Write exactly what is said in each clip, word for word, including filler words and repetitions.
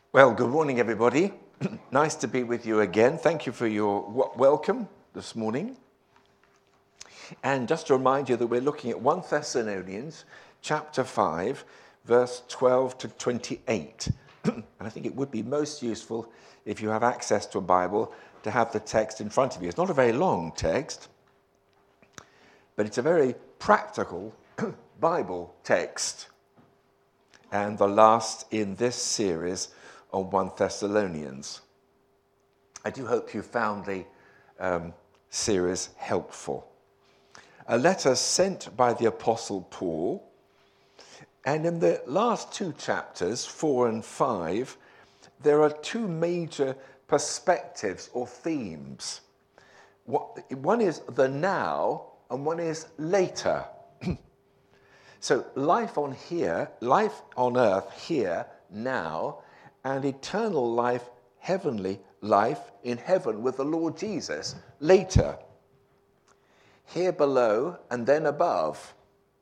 Well, good morning, everybody. Nice to be with you again. Thank you for your w- welcome this morning. And just to remind you that we're looking at First Thessalonians chapter five, verse twelve to twenty-eight. And I think it would be most useful if you have access to a Bible to have the text in front of you. It's not a very long text, but it's a very practical Bible text. And the last in this series on First Thessalonians. I do hope you found the um, series helpful. A letter sent by the Apostle Paul, and in the last two chapters, four and five, there are two major perspectives or themes. One is the now, and one is later. So life on here, life on earth here, now, and eternal life, heavenly life in heaven with the Lord Jesus later. Here below and then above.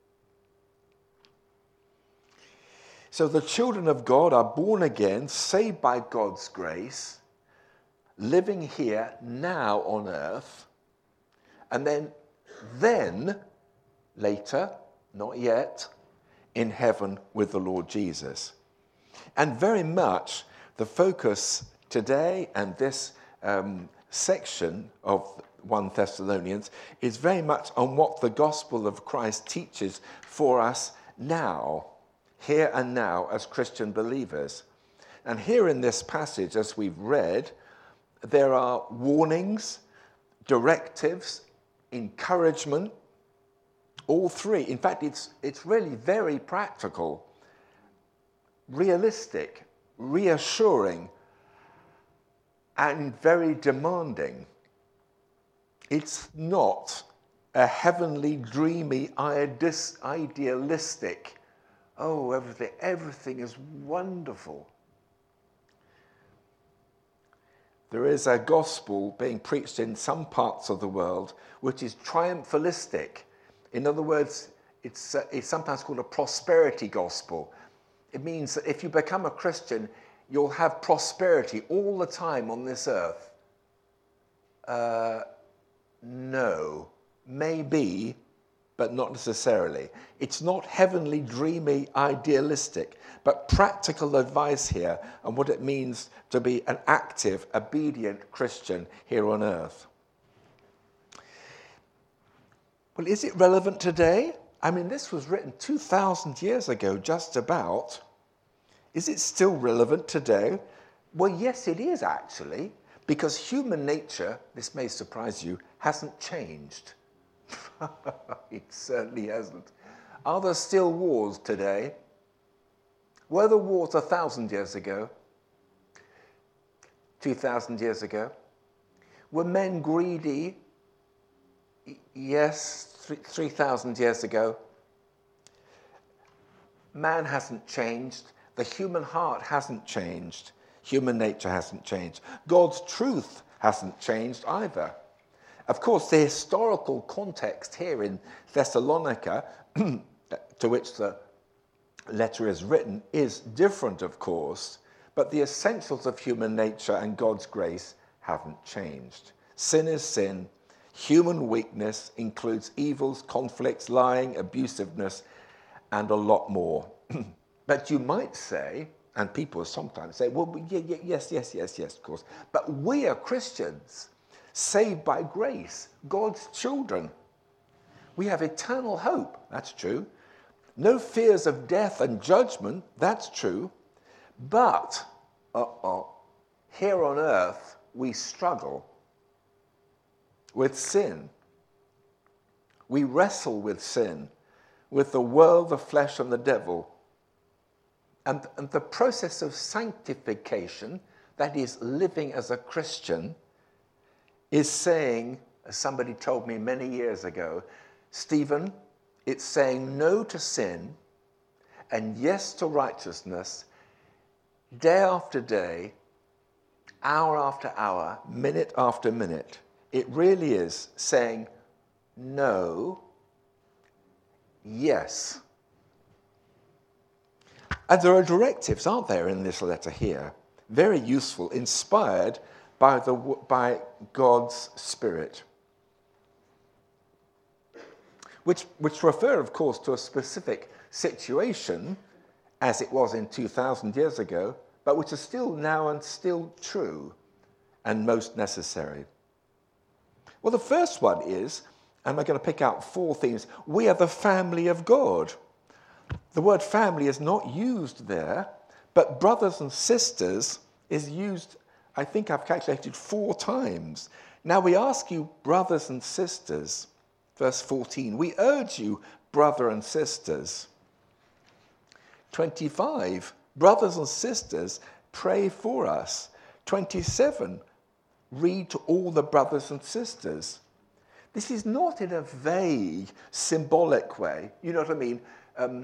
So the children of God are born again, saved by God's grace, living here now on earth, and then, then later, not yet, in heaven with the Lord Jesus. And very much the focus today and this um, section of First Thessalonians is very much on what the gospel of Christ teaches for us now, here and now as Christian believers. And here in this passage, as we've read, there are warnings, directives, encouragement, all three. In fact, it's it's really very practical, realistic, reassuring, and very demanding. It's not a heavenly, dreamy, idealistic, oh, everything, everything is wonderful. There is a gospel being preached in some parts of the world which is triumphalistic. In other words, it's, uh, it's sometimes called a prosperity gospel. It means that if you become a Christian, you'll have prosperity all the time on this earth. Uh, no, maybe, but not necessarily. It's not heavenly, dreamy, idealistic, but practical advice here on what it means to be an active, obedient Christian here on earth. Well, is it relevant today? I mean, this was written two thousand years ago, just about. Is it still relevant today? Well, yes, it is actually, because human nature, this may surprise you, hasn't changed. It certainly hasn't. Are there still wars today? Were there wars a thousand years ago? Two thousand years ago? Were men greedy? Yes, three thousand years ago. Man hasn't changed. The human heart hasn't changed. Human nature hasn't changed. God's truth hasn't changed either. Of course, the historical context here in Thessalonica, to which the letter is written, is different, of course, but the essentials of human nature and God's grace haven't changed. Sin is sin. Human weakness includes evils, conflicts, lying, abusiveness, and a lot more. But you might say, and people sometimes say, well, yeah, yeah, yes, yes, yes, yes, of course. But we are Christians, saved by grace, God's children. We have eternal hope. That's true. No fears of death and judgment. That's true. But, uh-oh, here on earth, we struggle with sin. We wrestle with sin, with the world, the flesh, and the devil. And, and the process of sanctification, that is living as a Christian, is saying, as somebody told me many years ago, Stephen, it's saying no to sin and yes to righteousness day after day, hour after hour, minute after minute. It really is saying no, yes. And there are directives, aren't there, in this letter here? very useful, inspired by, the, by God's Spirit. Which, which refer, of course, to a specific situation, as it was in two thousand years ago, but which is still now and still true and most necessary. Well, the first one is, and we're going to pick out four things, we are the family of God. The word family is not used there, but brothers and sisters is used, I think I've calculated, four times. Now we ask you, brothers and sisters, verse fourteen, we urge you, brother and sisters. twenty-five, brothers and sisters, pray for us. twenty-seven, read to all the brothers and sisters. This is not in a vague, symbolic way. You know what I mean? Um,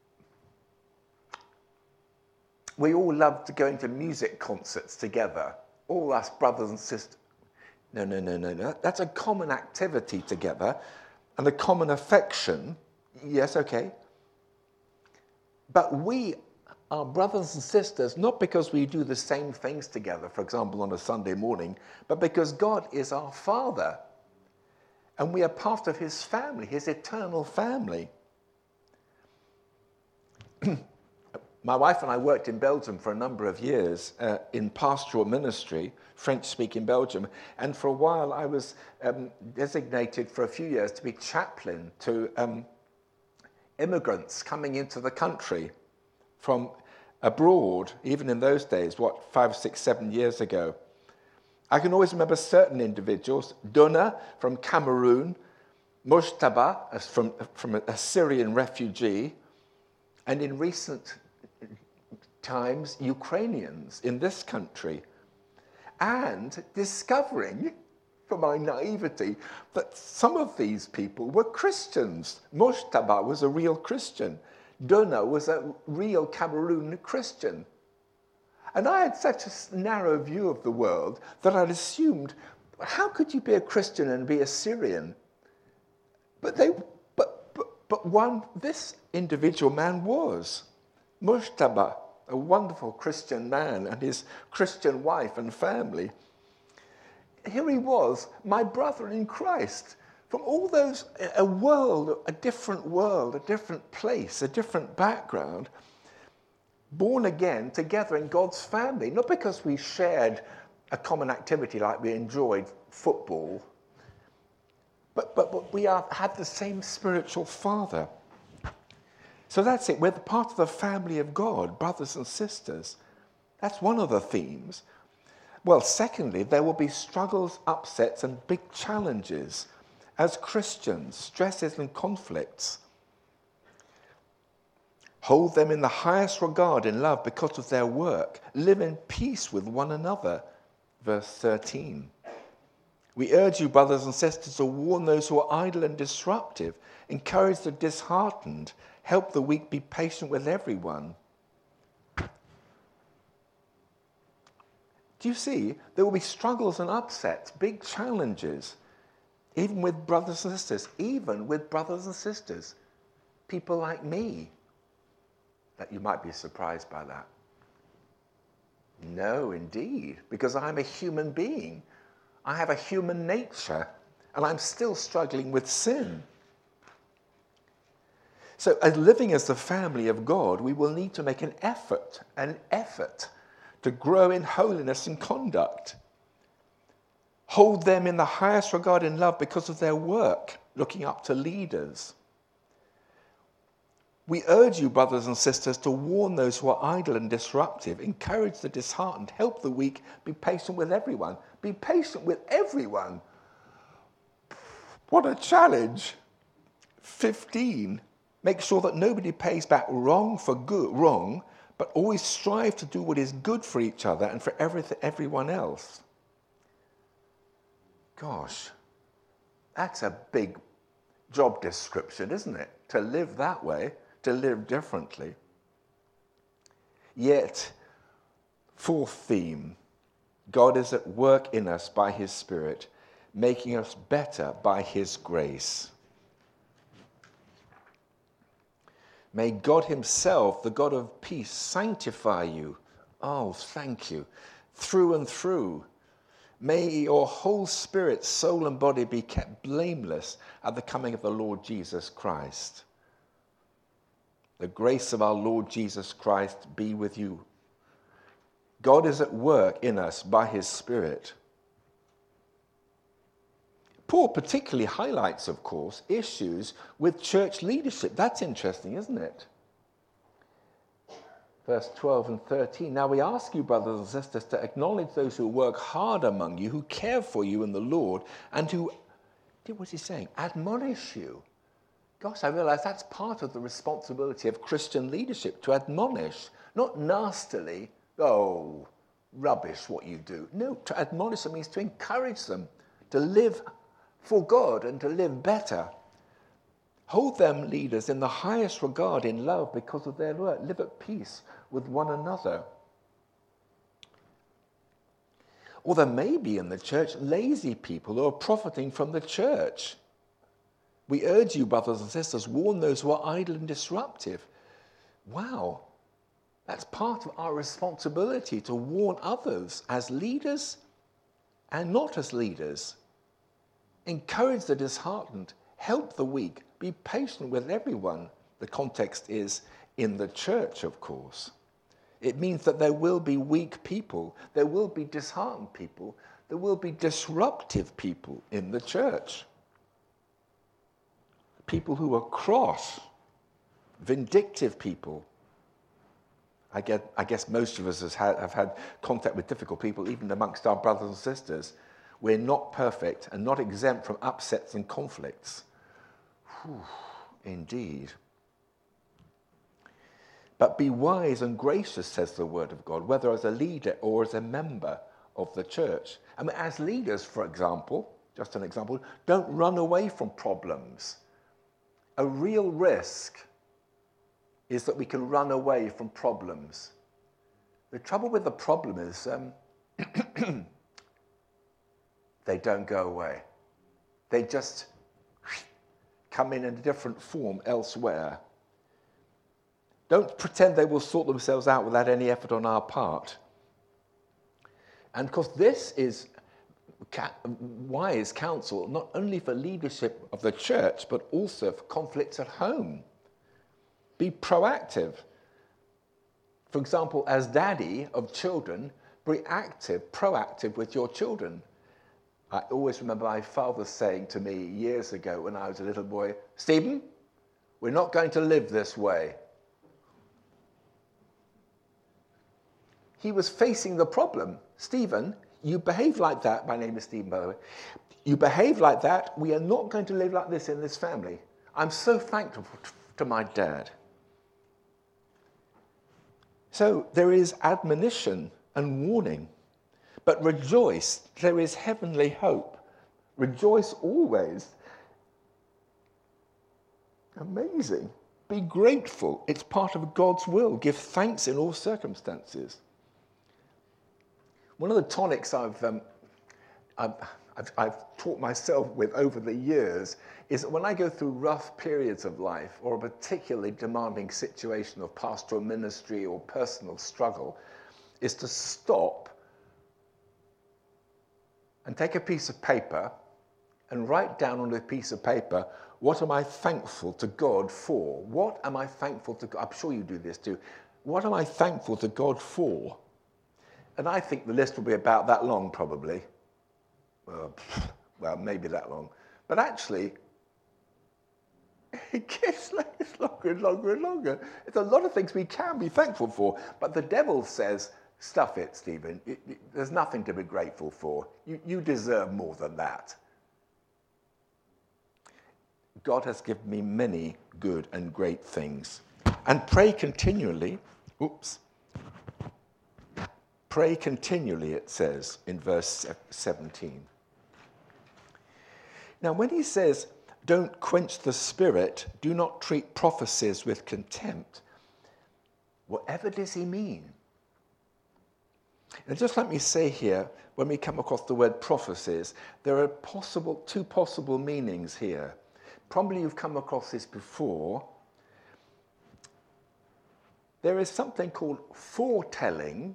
we all love to going to music concerts together, all us brothers and sisters. No, no, no, no, no. That's a common activity together and a common affection. Yes, okay. But we are brothers and sisters not because we do the same things together, for example, on a Sunday morning, but because God is our Father. And we are part of his family, his eternal family. My wife and I worked in Belgium for a number of years uh, in pastoral ministry, French-speaking Belgium, and for a while I was um, designated for a few years to be chaplain to um, immigrants coming into the country from abroad, even in those days, what, five, six, seven years ago. I can always remember certain individuals, Donna from Cameroon, Mojtaba from, from a Syrian refugee, and in recent times, Ukrainians in this country, and discovering, for my naivety, that some of these people were Christians. Mojtaba was a real Christian. Donna was a real Cameroon Christian. And I had such a narrow view of the world that I'd assumed, how could you be a Christian and be a Syrian? But they, but, but, but one, this individual man was. Mojtaba, a wonderful Christian man, and his Christian wife and family. Here he was, my brother in Christ, from all those, a world, a different world, a different place, a different background, born again together in God's family, not because we shared a common activity like we enjoyed football, but, but, but we are, had the same spiritual father. So that's it. We're the part of the family of God, brothers and sisters. That's one of the themes. Well, secondly, there will be struggles, upsets, and big challenges as Christians, stresses and conflicts. Hold them in the highest regard in love because of their work. Live in peace with one another. Verse thirteen. We urge you, brothers and sisters, to warn those who are idle and disruptive, encourage the disheartened, help the weak, be patient with everyone. Do you see? There will be struggles and upsets, big challenges, even with brothers and sisters, even with brothers and sisters, people like me. That you might be surprised by that. No, indeed, because I'm a human being. I have a human nature, and I'm still struggling with sin. So, as living as the family of God, we will need to make an effort, an effort to grow in holiness and conduct. Hold them in the highest regard in love because of their work, looking up to leaders. We urge you, brothers and sisters, to warn those who are idle and disruptive, encourage the disheartened, help the weak, be patient with everyone. Be patient with everyone. What a challenge. fifteen. Make sure that nobody pays back wrong for good, wrong, but always strive to do what is good for each other and for everything, everyone else. Gosh, that's a big job description, isn't it? To live that way, to live differently. Yet, fourth theme, God is at work in us by his Spirit, making us better by his grace. May God himself, the God of peace, sanctify you Oh, thank you. Through and through. May your whole spirit, soul, and body be kept blameless at the coming of the Lord Jesus Christ. The grace of our Lord Jesus Christ be with you. God is at work in us by his Spirit. Paul particularly highlights, of course, issues with church leadership. That's interesting, isn't it? Verse twelve and thirteen. Now we ask you, brothers and sisters, to acknowledge those who work hard among you, who care for you in the Lord, and who, what's he saying? Admonish you. Gosh, I realize that's part of the responsibility of Christian leadership, to admonish, not nastily, oh, rubbish what you do. No, to admonish them means to encourage them to live for God and to live better. Hold them, leaders, in the highest regard in love because of their work. Live at peace with one another. Or there may be in the church lazy people who are profiting from the church. We urge you, brothers and sisters, warn those who are idle and disruptive. Wow, that's part of our responsibility to warn others as leaders and not as leaders. Encourage the disheartened, help the weak, be patient with everyone. The context is in the church, of course. It means that there will be weak people, there will be disheartened people, there will be disruptive people in the church. People who are cross, vindictive people. I, get, I guess most of us has had, have had contact with difficult people, even amongst our brothers and sisters. We're not perfect and not exempt from upsets and conflicts. Whew, indeed. But be wise and gracious, says the word of God, whether as a leader or as a member of the church. I mean, as leaders, for example, just an example, don't run away from problems. A real risk is that we can run away from problems. The trouble with the problem is um, they don't go away. They just come in in a different form elsewhere. Don't pretend they will sort themselves out without any effort on our part. And of course, this is wise counsel, not only for leadership of the church, but also for conflicts at home. Be proactive. For example, as daddy of children, be active, proactive with your children. I always remember my father saying to me years ago when I was a little boy, Stephen, we're not going to live this way. He was facing the problem. Stephen, you behave like that. My name is Stephen, by the way. You behave like that. We are not going to live like this in this family. I'm so thankful to my dad. So there is admonition and warning. But rejoice, there is heavenly hope. Rejoice always. Amazing. Be grateful. It's part of God's will. Give thanks in all circumstances. One of the tonics I've, um, I've, I've, I've taught myself with over the years is that when I go through rough periods of life or a particularly demanding situation of pastoral ministry or personal struggle, is to stop and take a piece of paper and write down on a piece of paper, what am I thankful to God for? What am I thankful to God? I'm sure you do this too. What am I thankful to God for? And I think the list will be about that long, probably. Well, well maybe that long. But actually, it gets longer and longer and longer. It's a lot of things we can be thankful for. But the devil says, stuff it, Stephen. It, it, there's nothing to be grateful for. You, you deserve more than that. God has given me many good and great things. And pray continually. Oops. Pray continually, it says in verse seventeen. Now, when he says, don't quench the spirit, do not treat prophecies with contempt, whatever does he mean? And just let me say here, when we come across the word prophecies, there are possible two possible meanings here. Probably you've come across this before. There is something called foretelling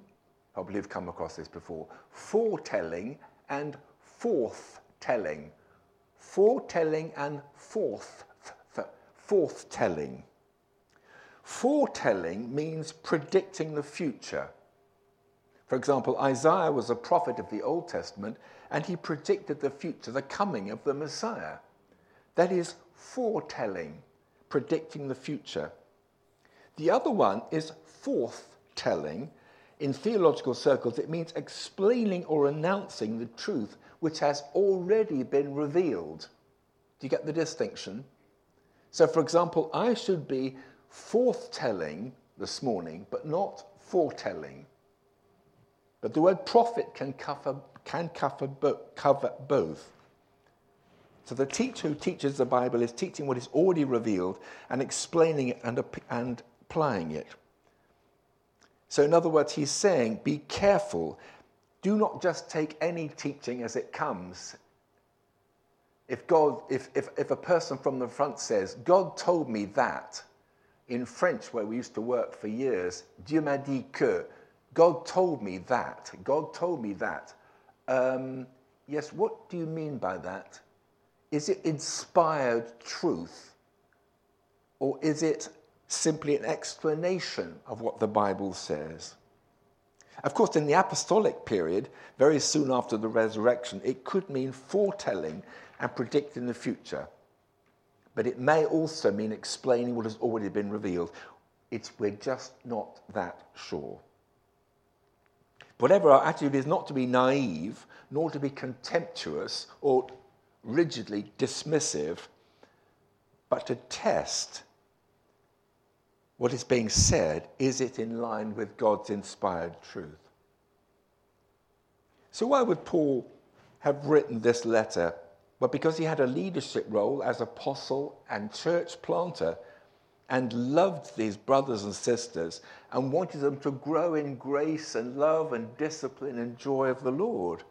Probably have come across this before. Foretelling and forth-telling. Foretelling and forth, forth-telling. Foretelling means predicting the future. For example, Isaiah was a prophet of the Old Testament, and he predicted the future, the coming of the Messiah. That is foretelling, predicting the future. The other one is forth-telling. In theological circles, it means explaining or announcing the truth which has already been revealed. Do you get the distinction? So, for example, I should be forth-telling this morning, but not foretelling. But the word prophet can cover, can cover, cover both. So the teacher who teaches the Bible is teaching what is already revealed and explaining it and, and applying it. So in other words, he's saying, be careful. Do not just take any teaching as it comes. If God, if, if, if a person from the front says, God told me that, in French, where we used to work for years, Dieu m'a dit que, God told me that, God told me that. Um, yes, what do you mean by that? Is it inspired truth? Or is it simply an explanation of what the Bible says? Of course, in the apostolic period, very soon after the resurrection, it could mean foretelling and predicting the future. But it may also mean explaining what has already been revealed. It's, we're just not that sure. Whatever our attitude is, not to be naive, nor to be contemptuous or rigidly dismissive, but to test what is being said. Is it in line with God's inspired truth? So why would Paul have written this letter? Well, because he had a leadership role as apostle and church planter and loved these brothers and sisters and wanted them to grow in grace and love and discipline and joy of the Lord.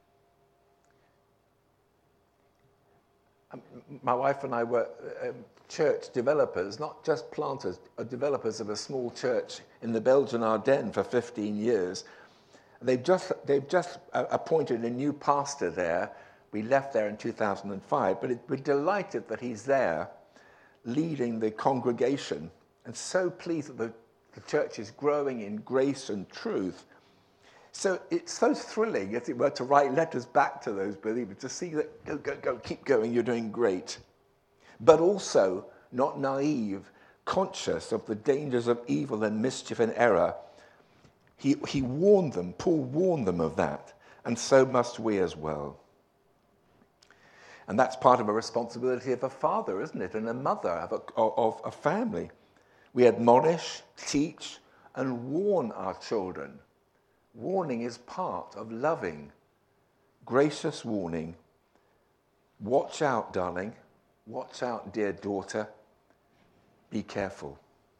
My wife and I were um, church developers, not just planters, developers of a small church in the Belgian Ardennes for fifteen years. They've just, they've just appointed a new pastor there. We left there in two thousand five, but it, we're delighted that he's there leading the congregation and so pleased that the, the church is growing in grace and truth. So it's so thrilling, as it were, to write letters back to those believers, to see that, go, go, go, keep going, you're doing great. But also not naive, conscious of the dangers of evil and mischief and error. He, he warned them, Paul warned them of that, and so must we as well. And that's part of a responsibility of a father, isn't it? And a mother of a, of a family. We admonish, teach, and warn our children. Warning is part of loving. Gracious warning. Watch out, darling. Watch out, dear daughter. Be careful.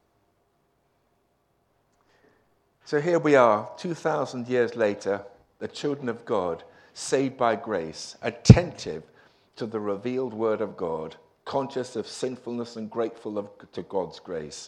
So here we are, two thousand years later, the children of God, saved by grace, attentive to the revealed word of God, conscious of sinfulness and grateful of, to God's grace.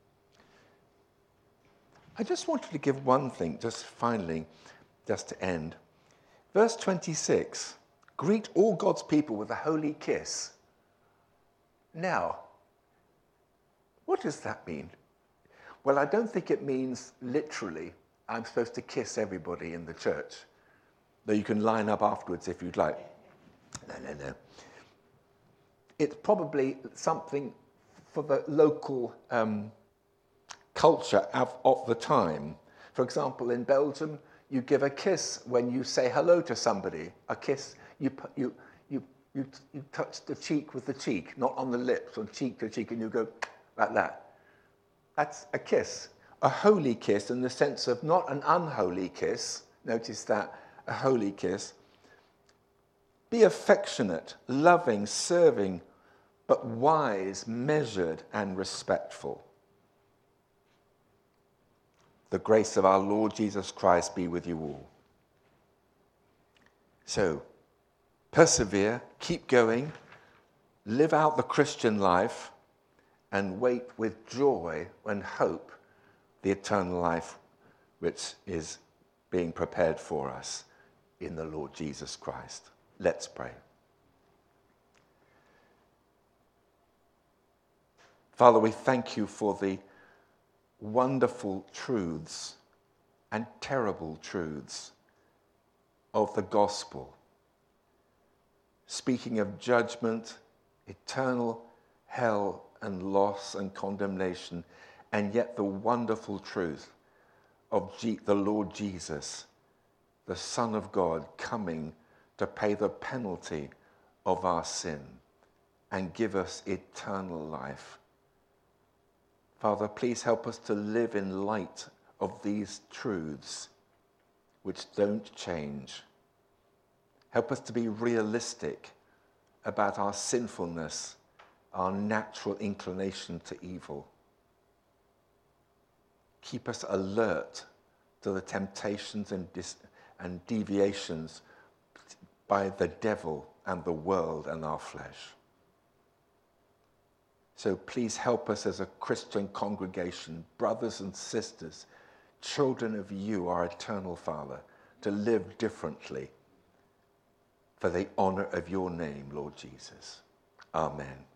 I just wanted to give one thing, just finally, just to end. Verse twenty-six, greet all God's people with a holy kiss. Now, what does that mean? Well, I don't think it means literally, I'm supposed to kiss everybody in the church, though you can line up afterwards if you'd like. No, no, no. It's probably something for the local um, culture of, of the time. For example, in Belgium, you give a kiss when you say hello to somebody. A kiss, you you you you you touch the cheek with the cheek, not on the lips, on cheek to cheek, and you go like that. That's a kiss. A holy kiss in the sense of not an unholy kiss. Notice that, a holy kiss. Be affectionate, loving, serving, but wise, measured, and respectful. The grace of our Lord Jesus Christ be with you all. So, persevere, keep going, live out the Christian life, and wait with joy and hope the eternal life which is being prepared for us in the Lord Jesus Christ. Let's pray. Father, we thank you for the wonderful truths and terrible truths of the gospel, speaking of judgment, eternal hell and loss and condemnation, and yet the wonderful truth of G- the Lord Jesus, the Son of God, coming to pay the penalty of our sin and give us eternal life. Father, please help us to live in light of these truths which don't change. Help us to be realistic about our sinfulness, our natural inclination to evil. Keep us alert to the temptations and, dis- and deviations by the devil and the world and our flesh. So please help us as a Christian congregation, brothers and sisters, children of you, our eternal Father, to live differently for the honor of your name, Lord Jesus. Amen.